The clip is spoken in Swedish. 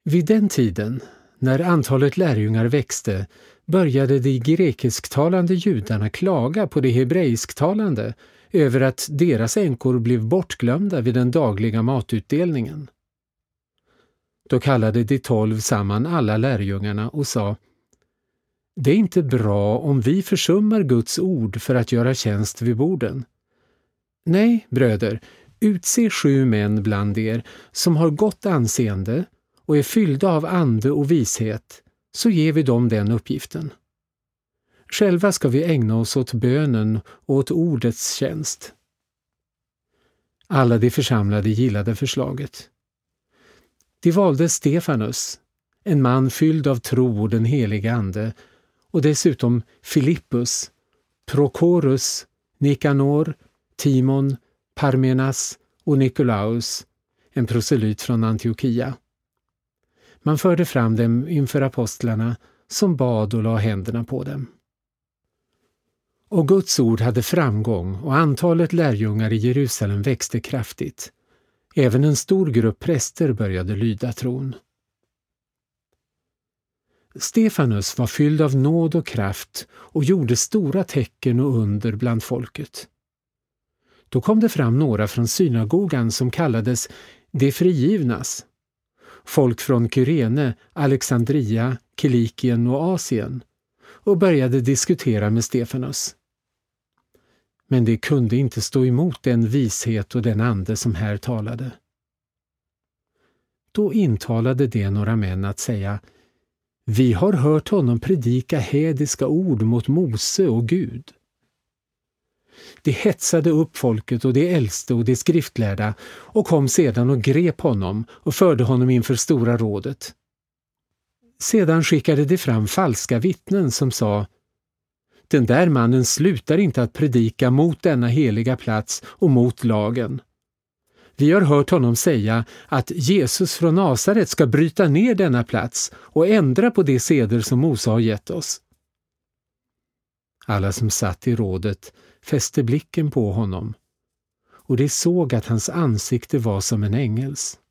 Vid den tiden, när antalet lärjungar växte, började de grekisktalande judarna klaga på de hebreisktalande över att deras änkor blev bortglömda vid den dagliga matutdelningen. Då kallade de 12 samman alla lärjungarna och sa: Det är inte bra om vi försummar Guds ord för att göra tjänst vid borden. Nej, bröder, utse 7 män bland er som har gott anseende och är fyllda av ande och vishet, så ger vi dem den uppgiften. Själva ska vi ägna oss åt bönen och åt ordets tjänst. Alla de församlade gillade förslaget. De valde Stefanus, en man fylld av tro och den heliga ande, och dessutom Filippus, Prokorus, Nikanor, Timon, Parmenas och Nikolaus, en proselyt från Antiochia. Man förde fram dem inför apostlarna som bad och la händerna på dem. Och Guds ord hade framgång och antalet lärjungar i Jerusalem växte kraftigt. Även en stor grupp präster började lyda tron. Stefanus var fylld av nåd och kraft och gjorde stora tecken och under bland folket. Då kom det fram några från synagogan som kallades de frigivnas. Folk från Kyrene, Alexandria, Kilikien och Asien, och började diskutera med Stefanus. Men de kunde inte stå emot den vishet och den ande som här talade. Då intalade de några män att säga: Vi har hört honom predika hädiska ord mot Mose och Gud. De hetsade upp folket och de äldste och de skriftlärda och kom sedan och grep honom och förde honom inför stora rådet. Sedan skickade de fram falska vittnen som sa: Den där mannen slutar inte att predika mot denna heliga plats och mot lagen. Vi har hört honom säga att Jesus från Nasaret ska bryta ner denna plats och ändra på de seder som Mose har gett oss. Alla som satt i rådet fäste blicken på honom, och de såg att hans ansikte var som en ängels.